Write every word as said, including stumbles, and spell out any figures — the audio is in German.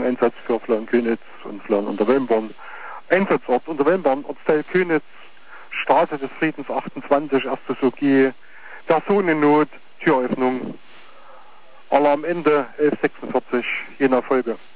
Einsatz für Flauen-Könitz und Flauen an der Wölmbahn. Einsatzort unter Wölmbahn, Ortsteil Könitz, Straße des Friedens achtundzwanzig, erste Sogie, Personennot, Türöffnung. Alarm Ende elf Uhr sechsundvierzig, je nach Folge.